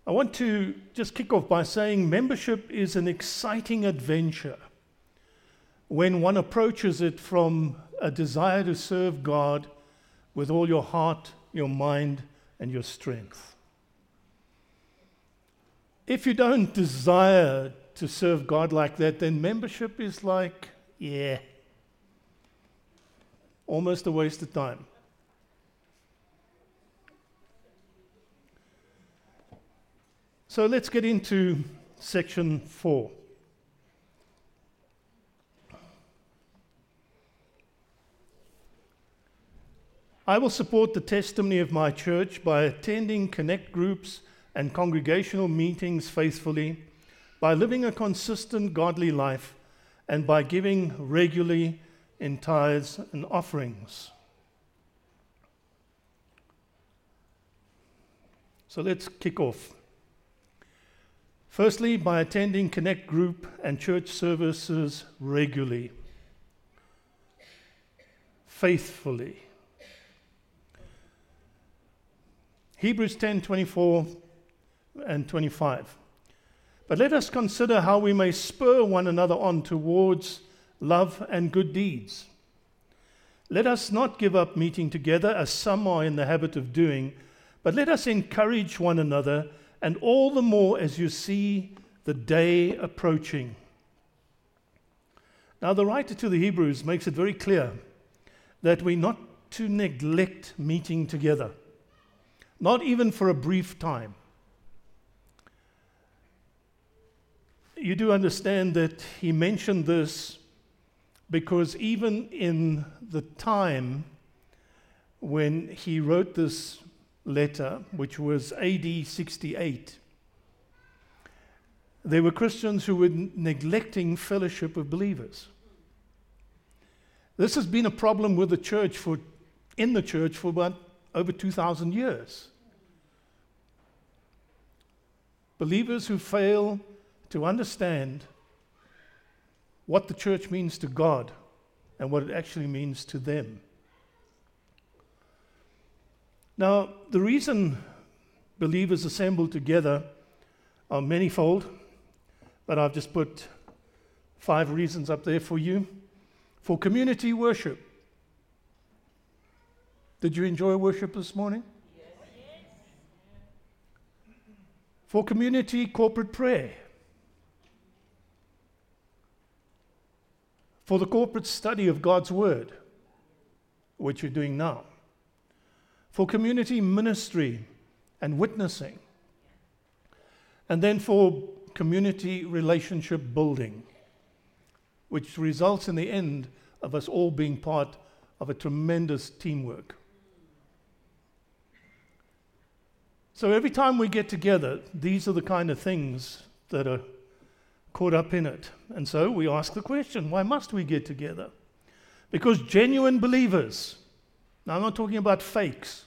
I want to just kick off by saying membership is an exciting adventure when one approaches it from a desire to serve God with all your heart, your mind, and your strength. If you don't desire to serve God like that, then membership is like, almost a waste of time. So let's get into section 4. I will support the testimony of my church by attending connect groups and congregational meetings faithfully, by living a consistent godly life, and by giving regularly in tithes and offerings. So let's kick off. Firstly, by attending connect group and church services regularly, faithfully. Hebrews 10:24 and 25. But let us consider how we may spur one another on towards love and good deeds. Let us not give up meeting together as some are in the habit of doing, but let us encourage one another, and all the more as you see the day approaching. Now, the writer to the Hebrews makes it very clear that we're not to neglect meeting together, not even for a brief time. You do understand that he mentioned this because even in the time when he wrote this letter, which was AD 68, there were Christians who were neglecting fellowship of believers. This has been a problem with the church in the church for about over 2,000 years. Believers who fail to understand what the church means to God and what it actually means to them. Now, the reason believers assemble together are manifold, but I've just put 5 reasons up there for you. For community worship. Did you enjoy worship this morning? Yes. For community corporate prayer. For the corporate study of God's Word, which you're doing now. For community ministry and witnessing. And then for community relationship building, which results in the end of us all being part of a tremendous teamwork. So every time we get together, these are the kind of things that are caught up in it. And so we ask the question, why must we get together? Because genuine believers, now I'm not talking about fakes,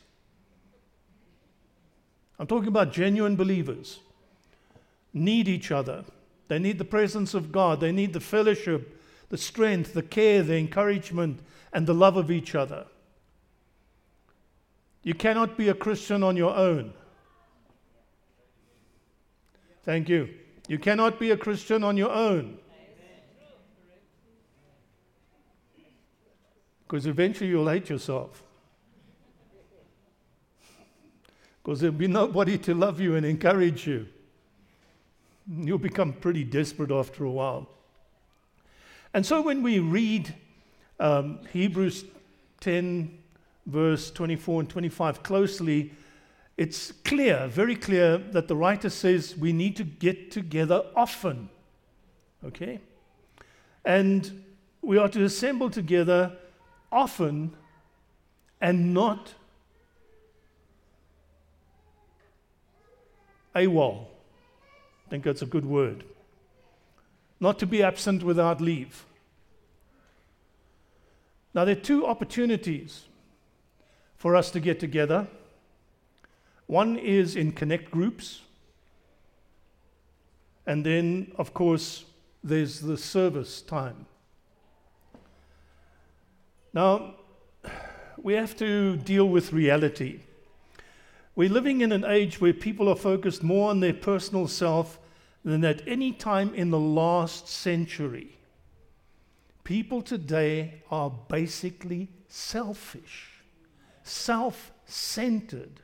I'm talking about genuine believers, need each other. They need the presence of God. They need the fellowship, the strength, the care, the encouragement, and the love of each other. You cannot be a Christian on your own. Thank you. You cannot be a Christian on your own. Because eventually you'll hate yourself. Because there'll be nobody to love you and encourage you. You'll become pretty desperate after a while. And so when we read Hebrews 10, verse 24 and 25 closely, it's clear, very clear, that the writer says we need to get together often. Okay? And we are to assemble together often and not AWOL. I think that's a good word. Not to be absent without leave. Now, there are 2 opportunities for us to get together. One is in connect groups. And then, of course, there's the service time. Now, we have to deal with reality. We're living in an age where people are focused more on their personal self than at any time in the last century. People today are basically selfish, self-centered.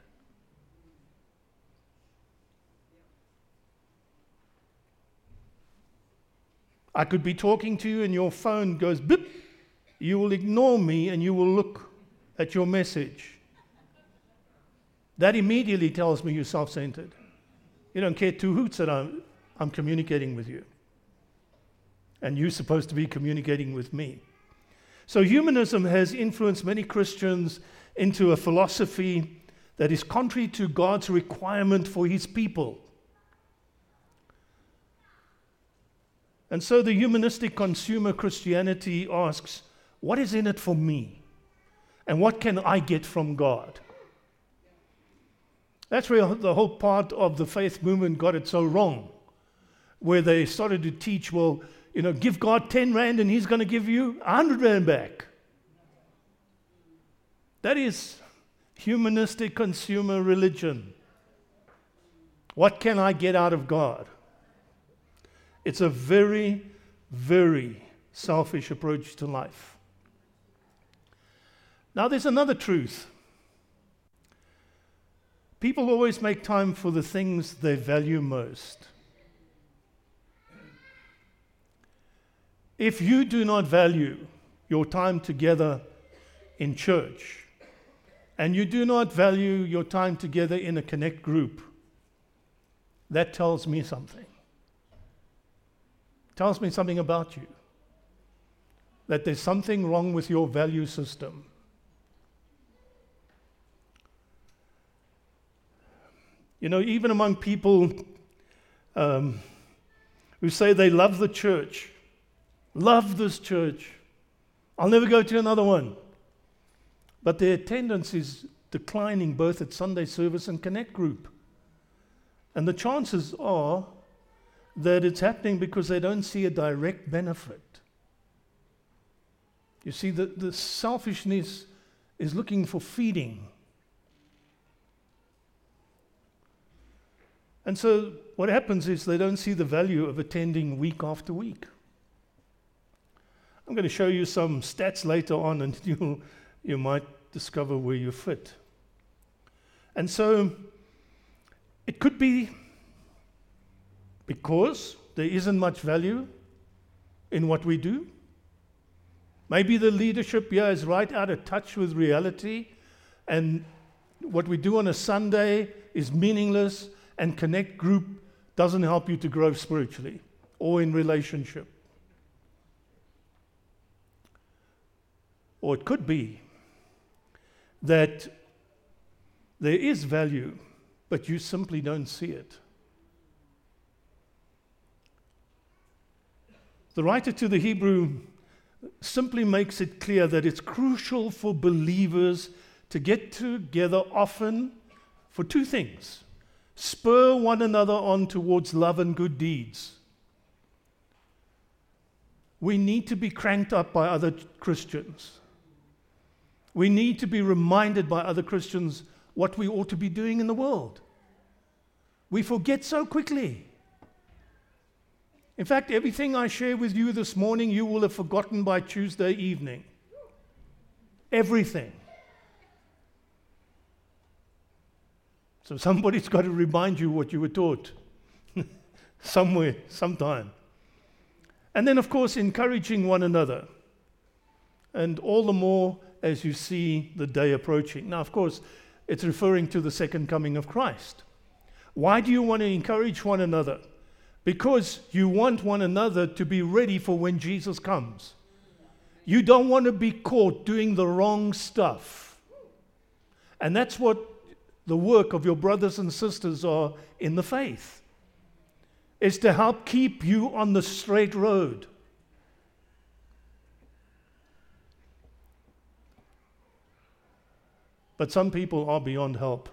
I could be talking to you and your phone goes beep. You will ignore me and you will look at your message. That immediately tells me you're self-centered. You don't care two hoots that I'm communicating with you. And you're supposed to be communicating with me. So humanism has influenced many Christians into a philosophy that is contrary to God's requirement for his people. And so the humanistic consumer Christianity asks, what is in it for me? And what can I get from God? That's where the whole part of the faith movement got it so wrong, where they started to teach, well, give God 10 rand and he's going to give you 100 rand back. That is humanistic consumer religion. What can I get out of God? It's a very, very selfish approach to life. Now, there's another truth. People always make time for the things they value most. If you do not value your time together in church, and you do not value your time together in a connect group, that tells me something. Tells me something about you. That there's something wrong with your value system. Even among people who say they love the church, love this church, I'll never go to another one. But their attendance is declining both at Sunday service and Connect Group. And the chances are that it's happening because they don't see a direct benefit. You see, the selfishness is looking for feeding. And so what happens is they don't see the value of attending week after week. I'm going to show you some stats later on, and you might discover where you fit. And so it could be because there isn't much value in what we do. Maybe the leadership here is right out of touch with reality, and what we do on a Sunday is meaningless, and Connect Group doesn't help you to grow spiritually or in relationship. Or it could be that there is value, but you simply don't see it. The writer to the Hebrew simply makes it clear that it's crucial for believers to get together often for two things: spur one another on towards love and good deeds. We need to be cranked up by other Christians. We need to be reminded by other Christians what we ought to be doing in the world. We forget so quickly. In fact, everything I share with you this morning, you will have forgotten by Tuesday evening. Everything. So somebody's got to remind you what you were taught somewhere, sometime. And then, of course, encouraging one another. And all the more as you see the day approaching. Now, of course, it's referring to the second coming of Christ. Why do you want to encourage one another? Because you want one another to be ready for when Jesus comes. You don't want to be caught doing the wrong stuff. And that's what the work of your brothers and sisters are in the faith, is to help keep you on the straight road. But some people are beyond help.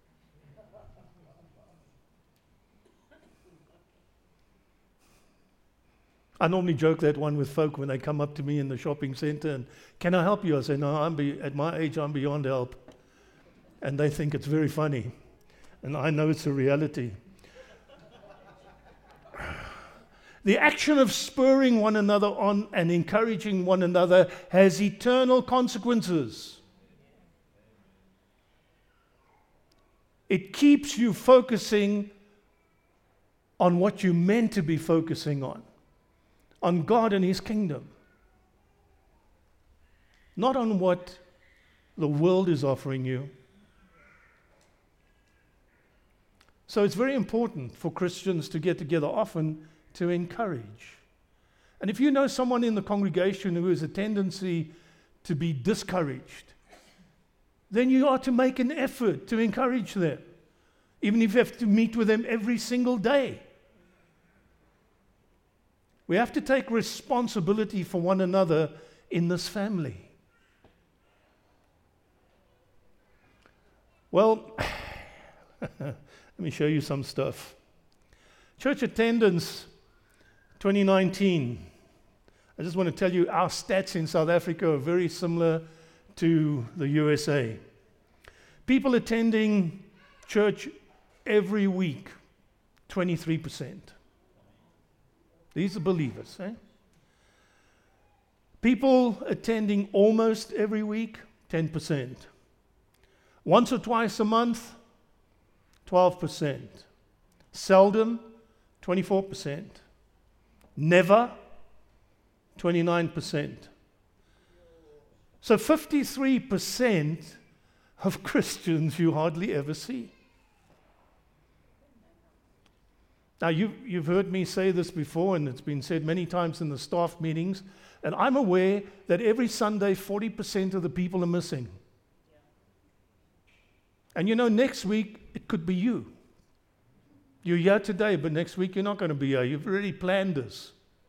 I normally joke that one with folk when they come up to me in the shopping center and, "Can I help you?" I say, "No, at my age, I'm beyond help." And they think it's very funny. and I know it's a reality. The action of spurring one another on and encouraging one another has eternal consequences. It keeps you focusing on what you're meant to be focusing on God and His kingdom, not on what the world is offering you. So it's very important for Christians to get together often to encourage. And if you know someone in the congregation who has a tendency to be discouraged, then you are to make an effort to encourage them, even if you have to meet with them every single day. We have to take responsibility for one another in this family. Well, let me show you some stuff. Church attendance 2019. I just want to tell you our stats in South Africa are very similar to the USA. People attending church every week, 23%. These are believers. People attending almost every week, 10%. Once or twice a month, 12%. Seldom, 24%. Never, 29%. So 53% of Christians you hardly ever see. Now, you've heard me say this before, and it's been said many times in the staff meetings, and I'm aware that every Sunday 40% of the people are missing. And next week it could be you. You're here today, but next week you're not going to be here. You've already planned this.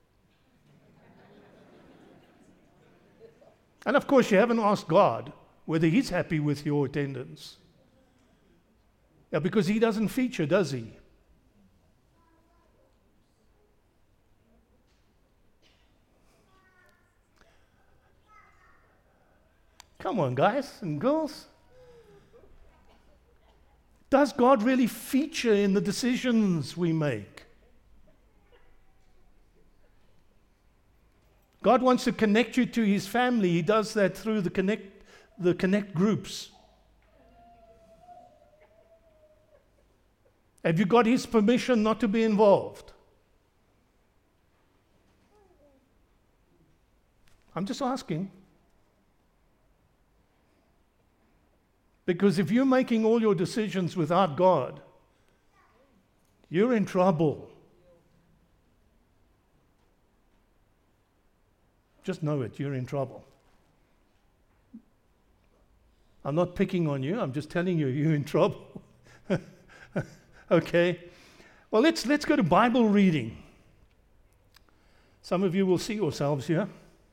And of course, you haven't asked God whether He's happy with your attendance. Yeah, because He doesn't feature, does He? Come on, guys and girls. Does God really feature in the decisions we make? God wants to connect you to His family. He does that through the connect groups. Have you got His permission not to be involved? I'm just asking. Because if you're making all your decisions without God, you're in trouble. Just know it, you're in trouble. I'm not picking on you, I'm just telling you, you're in trouble. Okay? Well, let's go to Bible reading. Some of you will see yourselves here.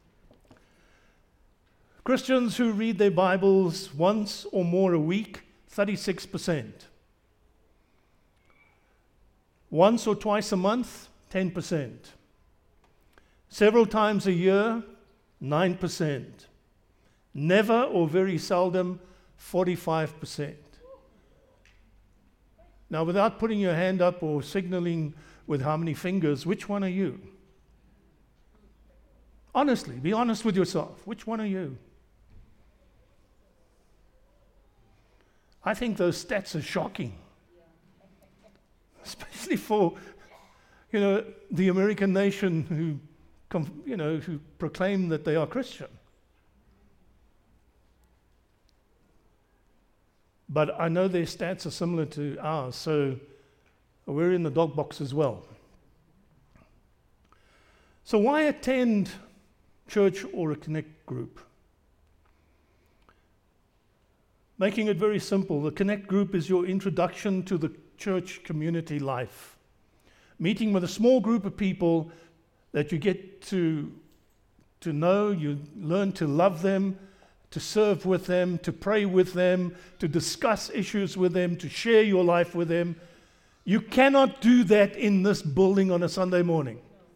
Christians who read their Bibles once or more a week, 36%. Once or twice a month, 10%. Several times a year, 9%. Never or very seldom, 45%. Now, without putting your hand up or signaling with how many fingers, which one are you? Honestly, be honest with yourself. Which one are you? I think those stats are shocking. Especially for, the American nation who proclaim that they are Christian. But I know their stats are similar to ours, so we're in the dog box as well. So why attend church or a connect group? Making it very simple, the connect group is your introduction to the church community life. Meeting with a small group of people that you get to know, you learn to love them, to serve with them, to pray with them, to discuss issues with them, to share your life with them. You cannot do that in this building on a Sunday morning.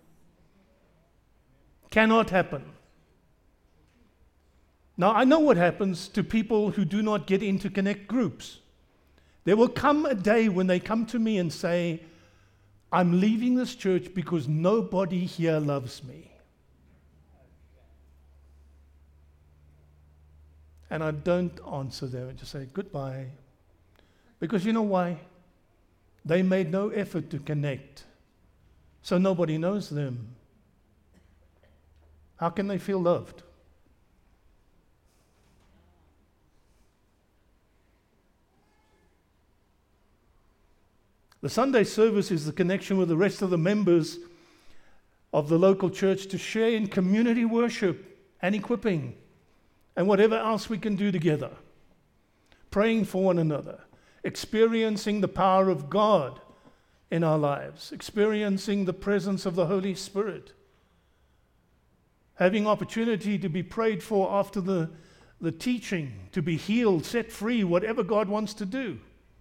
Cannot happen. Now, I know what happens to people who do not get into connect groups. There will come a day when they come to me and say, I'm leaving this church because nobody here loves me. And I don't answer them. I just say, goodbye. Because you know why? They made no effort to connect. So nobody knows them. How can they feel loved? The Sunday service is the connection with the rest of the members of the local church to share in community worship and equipping and whatever else we can do together. Praying for one another, experiencing the power of God in our lives, experiencing the presence of the Holy Spirit, having opportunity to be prayed for after the teaching, to be healed, set free, whatever God wants to do.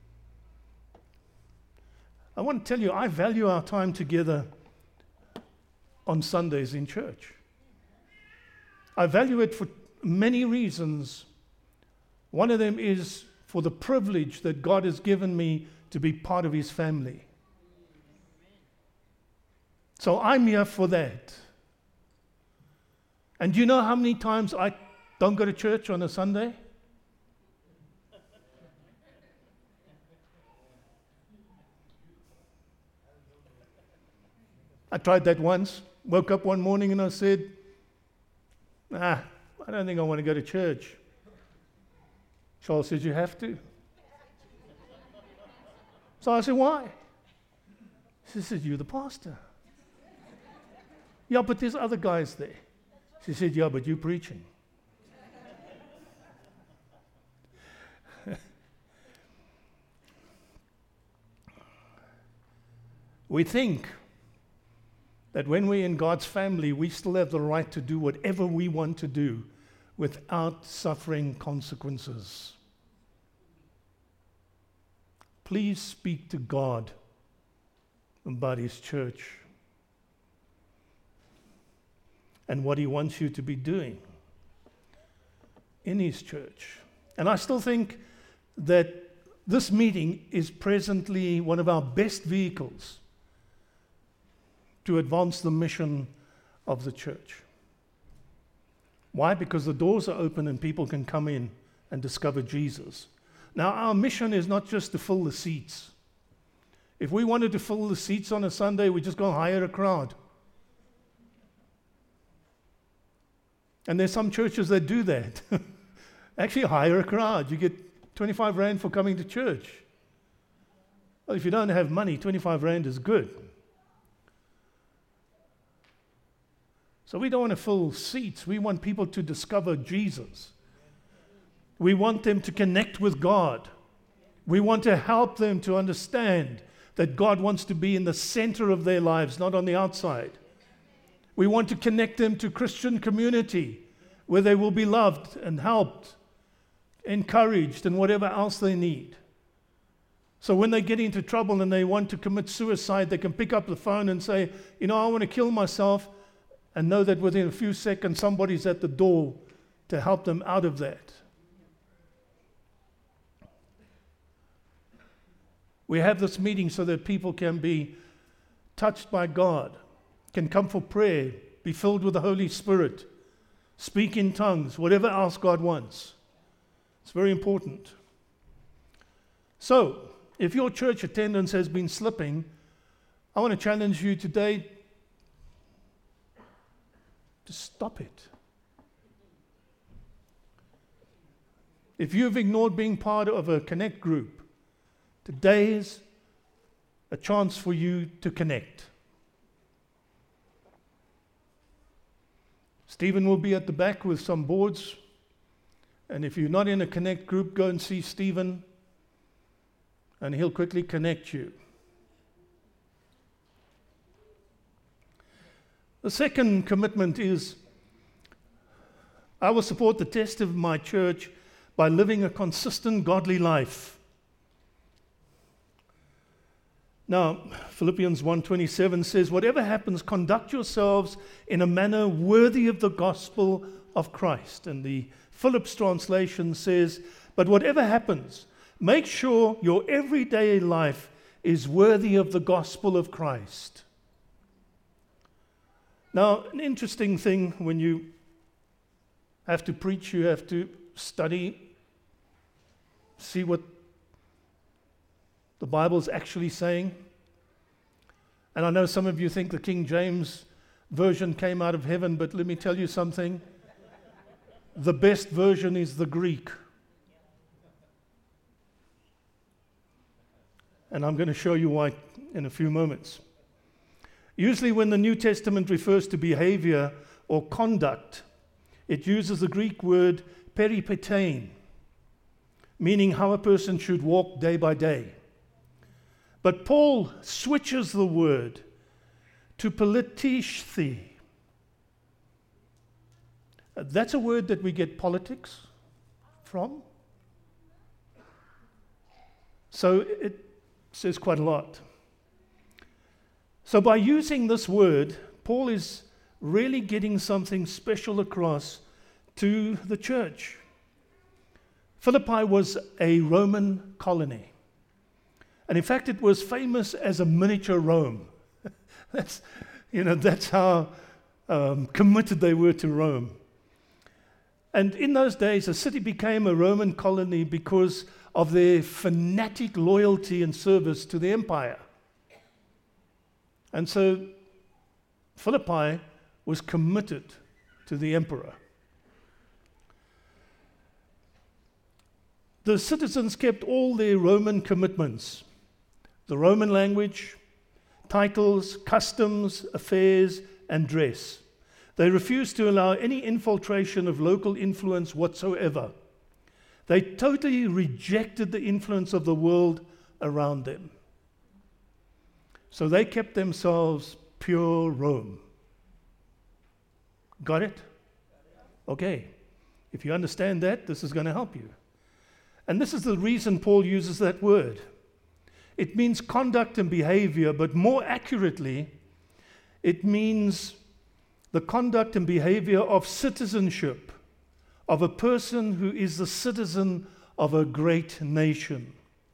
I want to tell you, I value our time together on Sundays in church. I value it for many reasons. One of them is for the privilege that God has given me to be part of His family. So I'm here for that. And do you know how many times I don't go to church on a Sunday? I tried that once. Woke up one morning and I said, I don't think I want to go to church. Charles said, you have to. So I said, why? She said, you're the pastor. Yeah, but there's other guys there. She said, yeah, but you're preaching. We think that when we're in God's family, we still have the right to do whatever we want to do without suffering consequences. Please speak to God about His church and what He wants you to be doing in His church. And I still think that this meeting is presently one of our best vehicles to advance the mission of the church. Why? Because the doors are open and people can come in and discover Jesus. Now, our mission is not just to fill the seats. If we wanted to fill the seats on a Sunday, we just go and hire a crowd. And there's some churches that do that. Actually, hire a crowd. You get 25 Rand for coming to church. Well, if you don't have money, 25 Rand is good. So we don't want to fill seats. We want people to discover Jesus. We want them to connect with God. We want to help them to understand that God wants to be in the center of their lives, not on the outside. We want to connect them to Christian community where they will be loved and helped, encouraged, and whatever else they need. So when they get into trouble and they want to commit suicide, they can pick up the phone and say, I want to kill myself, and know that within a few seconds somebody's at the door to help them out of that. We have this meeting so that people can be touched by God, can come for prayer, be filled with the Holy Spirit, speak in tongues, whatever else God wants. It's very important. So, if your church attendance has been slipping, I want to challenge you today to stop it. If you've ignored being part of a connect group, today is a chance for you to connect. Stephen will be at the back with some boards, and if you're not in a connect group, go and see Stephen, and he'll quickly connect you. The second commitment is, I will support the test of my church by living a consistent godly life. Now, Philippians 1:27 says, whatever happens, conduct yourselves in a manner worthy of the gospel of Christ. And the Phillips translation says, but whatever happens, Make sure your everyday life is worthy of the gospel of Christ. Now, an interesting thing when you have to preach, you have to study, see what the Bible's actually saying. And I know some of you think the King James version came out of heaven, but let me tell you something. The best version is the Greek. And I'm going to show you why in a few moments. Usually when the New Testament refers to behavior or conduct, it uses the Greek word peripetein, meaning how a person should walk day by day. But Paul switches the word to politischthi. That's a word that we get politics from. So it says quite a lot. So by using this word, Paul is really getting something special across to the church. Philippi was a Roman colony. And in fact, it was famous as a miniature Rome. That's how committed they were to Rome. And in those days, a city became a Roman colony because of their fanatic loyalty and service to the empire. And so Philippi was committed to the emperor. The citizens kept all their Roman commitments, the Roman language, titles, customs, affairs, and dress. They refused to allow any infiltration of local influence whatsoever. They totally rejected the influence of the world around them. So they kept themselves pure Rome. Got it? Okay. If you understand that, this is going to help you. And this is the reason Paul uses that word. It means conduct and behavior, but more accurately, it means the conduct and behavior of citizenship, of a person who is the citizen of a great nation.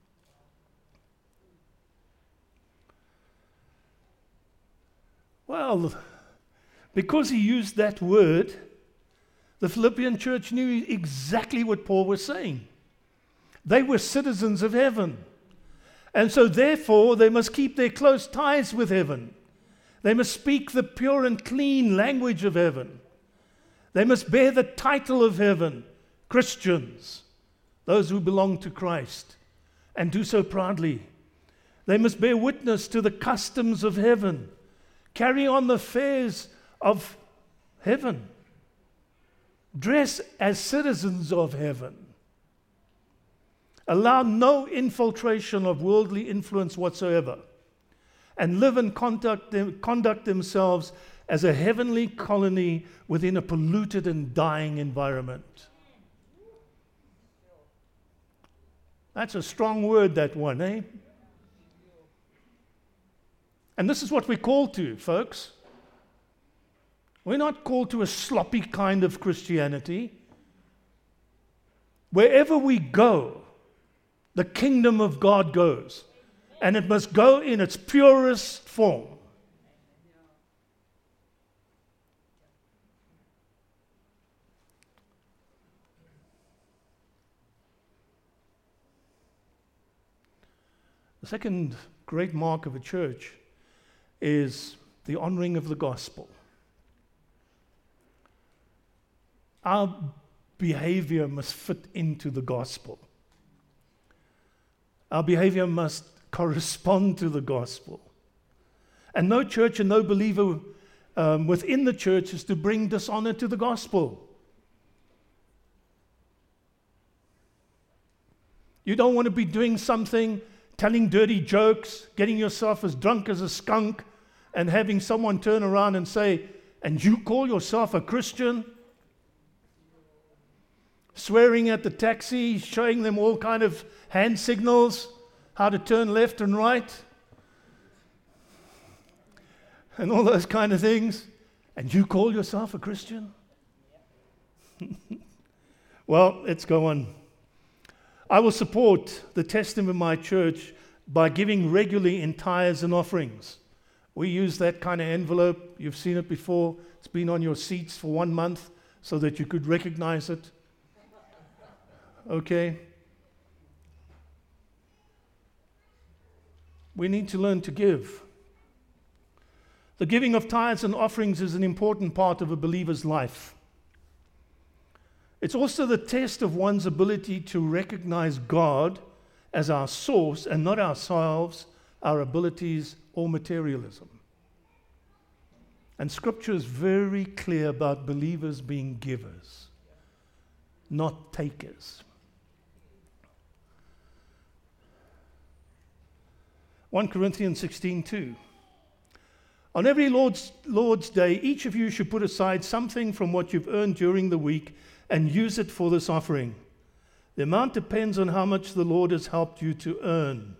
Well, because he used that word, the Philippian church knew exactly what Paul was saying. They were citizens of heaven. And so therefore, they must keep their close ties with heaven. They must speak the pure and clean language of heaven. They must bear the title of heaven, Christians, those who belong to Christ, and do so proudly. They must bear witness to the customs of heaven, carry on the affairs of heaven, dress as citizens of heaven, allow no infiltration of worldly influence whatsoever, and live and conduct themselves as a heavenly colony within a polluted and dying environment. That's a strong word, that one, eh? And this is what we're called to, folks. We're not called to a sloppy kind of Christianity. Wherever we go, the kingdom of God goes, and it must go in its purest form. The second great mark of a church is the honoring of the gospel. Our behavior must fit into the gospel. Our behavior must correspond to the gospel. And no church and no believer within the church is to bring dishonor to the gospel. You don't want to be doing something, telling dirty jokes, getting yourself as drunk as a skunk, and having someone turn around and say, "And you call yourself a Christian?" Swearing at the taxi, showing them all kind of hand signals, how to turn left and right, and all those kind of things. And you call yourself a Christian? Well, let's go on. I will support the testing of my church by giving regularly in tithes and offerings. We use that kind of envelope. You've seen it before. It's been on your seats for 1 month so that you could recognize it. Okay? We need to learn to give. The giving of tithes and offerings is an important part of a believer's life. It's also the test of one's ability to recognize God as our source and not ourselves, our abilities, or materialism. And Scripture is very clear about believers being givers, not takers. 1 Corinthians 16:2. On every Lord's Day, each of you should put aside something from what you've earned during the week and use it for this offering. The amount depends on how much the Lord has helped you to earn.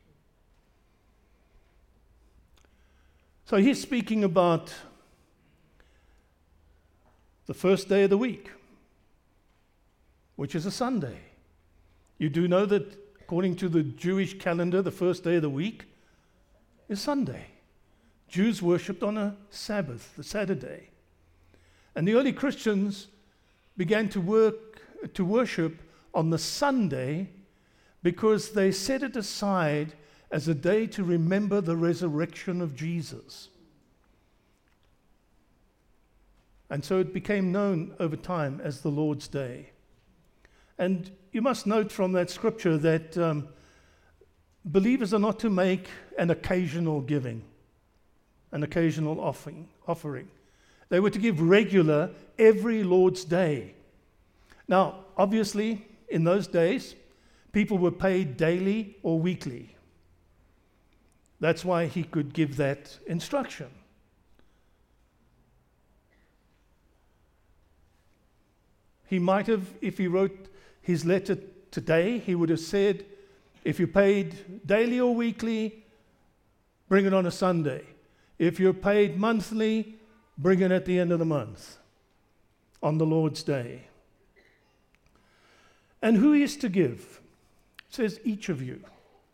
So he's speaking about the first day of the week, which is a Sunday. You do know that according to the Jewish calendar, the first day of the week is Sunday. Jews worshipped on a Sabbath, the Saturday. And the early Christians began to worship on the Sunday because they set it aside as a day to remember the resurrection of Jesus. And so it became known over time as the Lord's Day. And you must note from that scripture that believers are not to make an occasional giving, an occasional offering. They were to give regular every Lord's Day. Now, obviously, in those days, people were paid daily or weekly. That's why he could give that instruction. He might have, if he wrote his letter today, he would have said, if you're paid daily or weekly, bring it on a Sunday. If you're paid monthly, bring it at the end of the month, on the Lord's Day. And who is to give? It says each of you.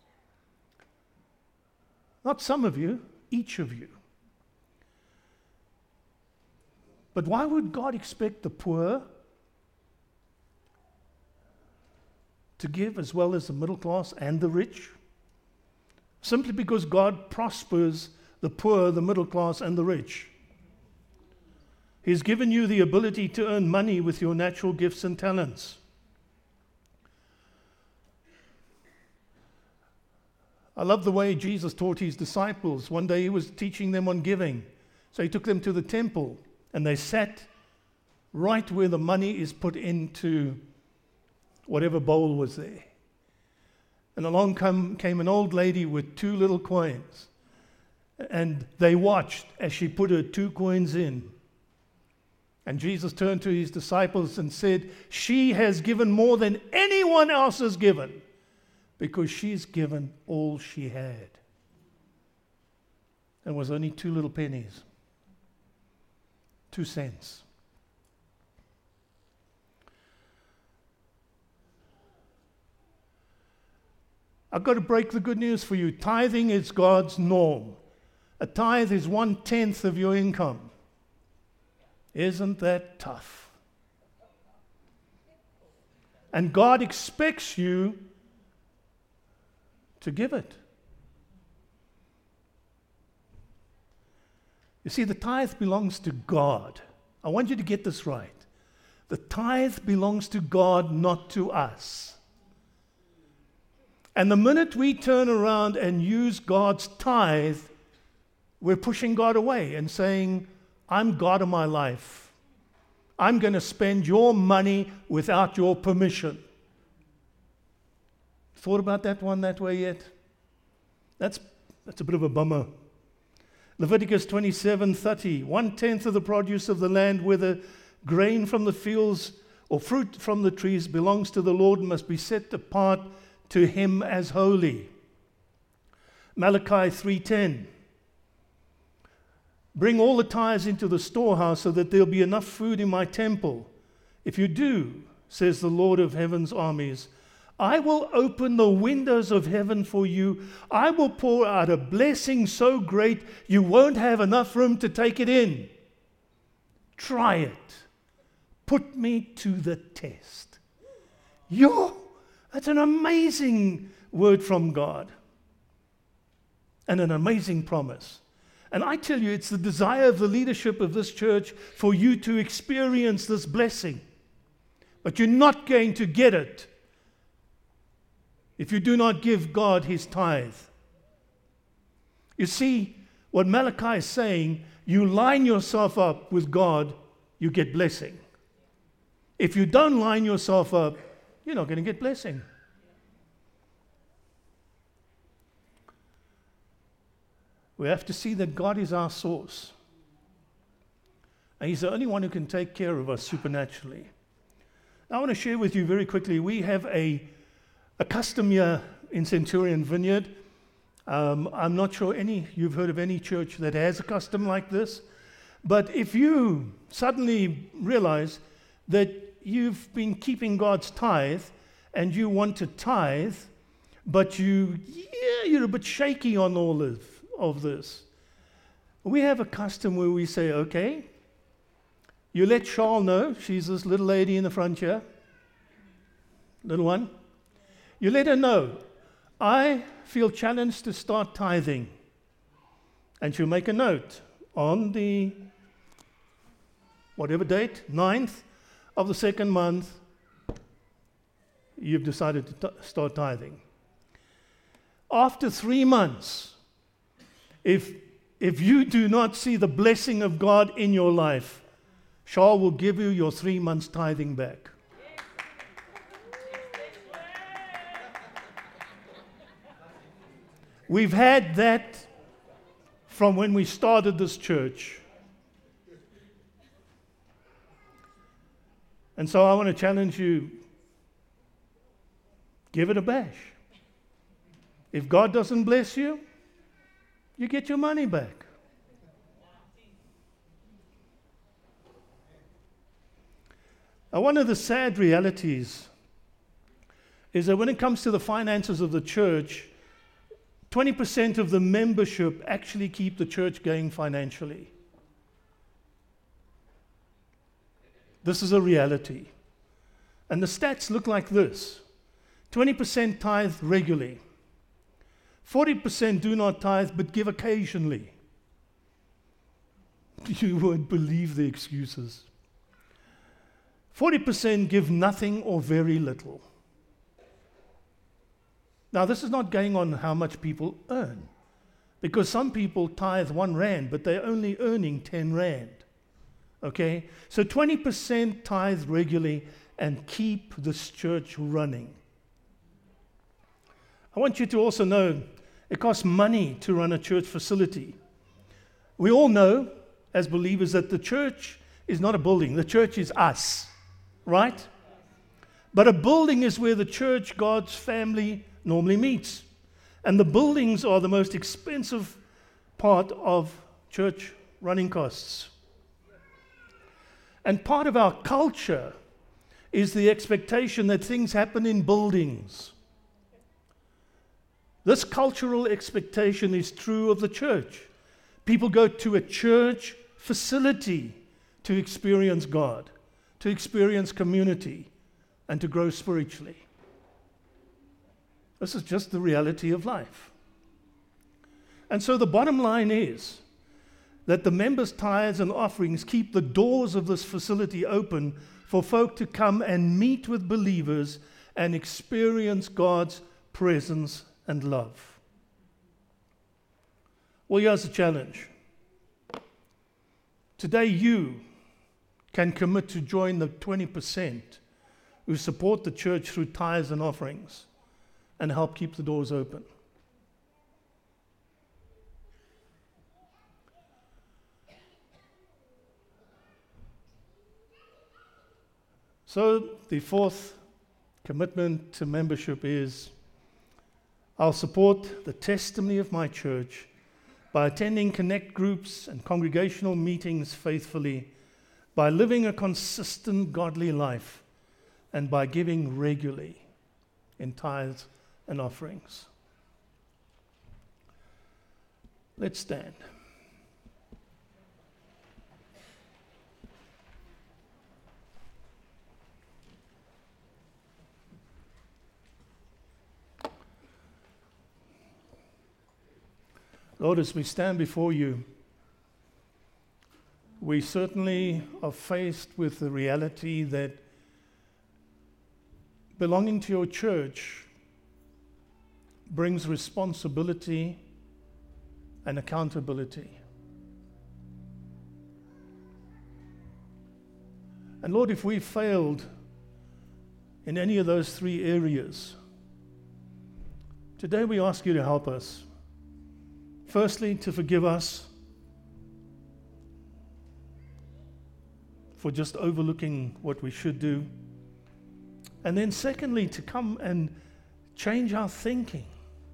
Not some of you, each of you. But why would God expect the poor to give as well as the middle class and the rich? Simply because God prospers the poor, the middle class, and the rich. He's given you the ability to earn money with your natural gifts and talents. I love the way Jesus taught his disciples. One day he was teaching them on giving. So he took them to the temple, and they sat right where the money is put into whatever bowl was there. And along came an old lady with 2 little coins. And they watched as she put her 2 coins in. And Jesus turned to his disciples and said, "She has given more than anyone else has given, because she's given all she had." It was only 2 little pennies, 2 cents. I've got to break the good news for you. Tithing is God's norm. A tithe is 1/10 of your income. Isn't that tough? And God expects you to give it. You see, the tithe belongs to God. I want you to get this right. The tithe belongs to God, not to us. And the minute we turn around and use God's tithe, we're pushing God away and saying, "I'm God of my life. I'm going to spend your money without your permission." Thought about that one that way yet? That's a bit of a bummer. Leviticus 27:30, 1/10 of the produce of the land, whether grain from the fields or fruit from the trees, belongs to the Lord and must be set apart to him as holy. Malachi 3:10, bring all the tithes into the storehouse so that there'll be enough food in my temple. If you do, says the Lord of heaven's armies, I will open the windows of heaven for you. I will pour out a blessing so great you won't have enough room to take it in. Try it. Put me to the test. That's an amazing word from God. And an amazing promise. And I tell you, it's the desire of the leadership of this church for you to experience this blessing. But you're not going to get it if you do not give God his tithe. You see, what Malachi is saying, you line yourself up with God, you get blessing. If you don't line yourself up, you're not going to get blessing. We have to see that God is our source. And he's the only one who can take care of us supernaturally. I want to share with you very quickly, we have a custom here in Centurion Vineyard. I'm not sure you've heard of any church that has a custom like this. But if you suddenly realize that you've been keeping God's tithe and you want to tithe, but you're a bit shaky on all of this. We have a custom where we say, okay, you let Charles know, she's this little lady in the front here, little one. You let her know, I feel challenged to start tithing. And she'll make a note on the, whatever date, 9th of the second month, you've decided to start tithing. After 3 months, if you do not see the blessing of God in your life, Charles will give you your 3 months tithing back. We've had that from when we started this church. And so I want to challenge you, give it a bash. If God doesn't bless you, you get your money back. Now, one of the sad realities is that when it comes to the finances of the church, 20% of the membership actually keep the church going financially. This is a reality. And the stats look like this. 20% tithe regularly. 40% do not tithe but give occasionally. You won't believe the excuses. 40% give nothing or very little. Now, this is not going on how much people earn, because some people tithe 1 rand, but they're only earning 10 rand. Okay? So 20% tithe regularly and keep this church running. I want you to also know it costs money to run a church facility. We all know, as believers, that the church is not a building. The church is us, right? But a building is where the church, God's family, normally meets. And the buildings are the most expensive part of church running costs. And part of our culture is the expectation that things happen in buildings. This cultural expectation is true of the church. People go to a church facility to experience God, to experience community, and to grow spiritually. This is just the reality of life. And so the bottom line is that the members' tithes and offerings keep the doors of this facility open for folk to come and meet with believers and experience God's presence and love. Well, here's the challenge. Today you can commit to join the 20% who support the church through tithes and offerings and help keep the doors open. So the fourth commitment to membership is, I'll support the testimony of my church by attending connect groups and congregational meetings faithfully, by living a consistent godly life, and by giving regularly. in tithes and offerings. Let's stand. Lord, as we stand before you, we certainly are faced with the reality that belonging to your church brings responsibility and accountability. And Lord, if we failed in any of those three areas, today we ask you to help us. Firstly, to forgive us for just overlooking what we should do. And then secondly, to come and change our thinking.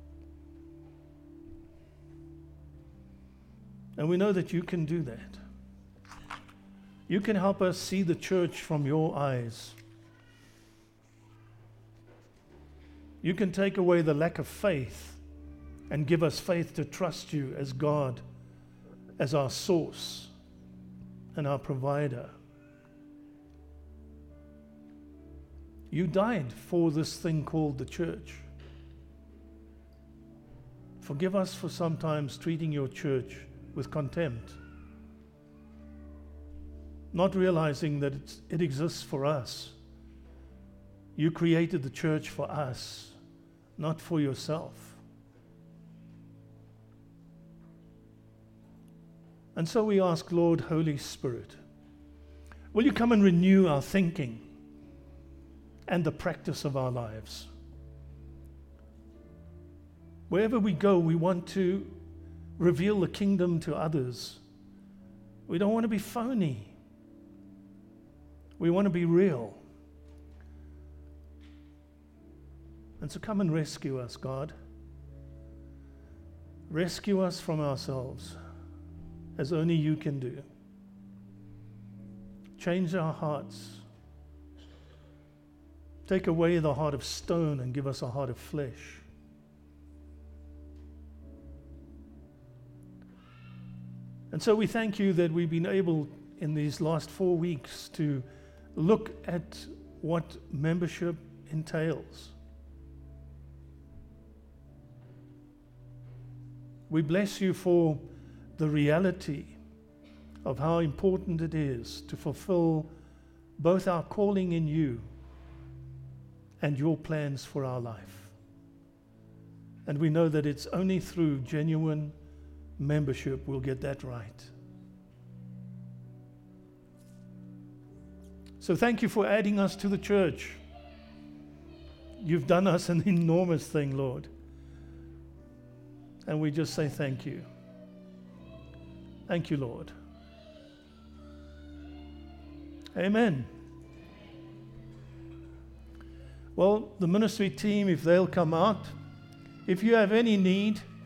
And we know that you can do that. You can help us see the church from your eyes. You can take away the lack of faith and give us faith to trust you as God, as our source and our provider. You died for this thing called the church. Forgive us for sometimes treating your church with contempt, not realizing that it exists for us. You created the church for us, not for yourself. And so we ask, Lord, Holy Spirit, will you come and renew our thinking and the practice of our lives? Wherever we go, we want to reveal the kingdom to others. We don't want to be phony. We want to be real. And so come and rescue us, God. Rescue us from ourselves, as only you can do. Change our hearts. Take away the heart of stone and give us a heart of flesh. And so we thank you that we've been able in these last 4 weeks to look at what membership entails. We bless you for the reality of how important it is to fulfill both our calling in you and your plans for our life. And we know that it's only through genuine membership we'll get that right. So thank you for adding us to the church. You've done us an enormous thing, Lord. And we just say thank you. Thank you, Lord. Amen. Well, the ministry team, if they'll come out, if you have any need,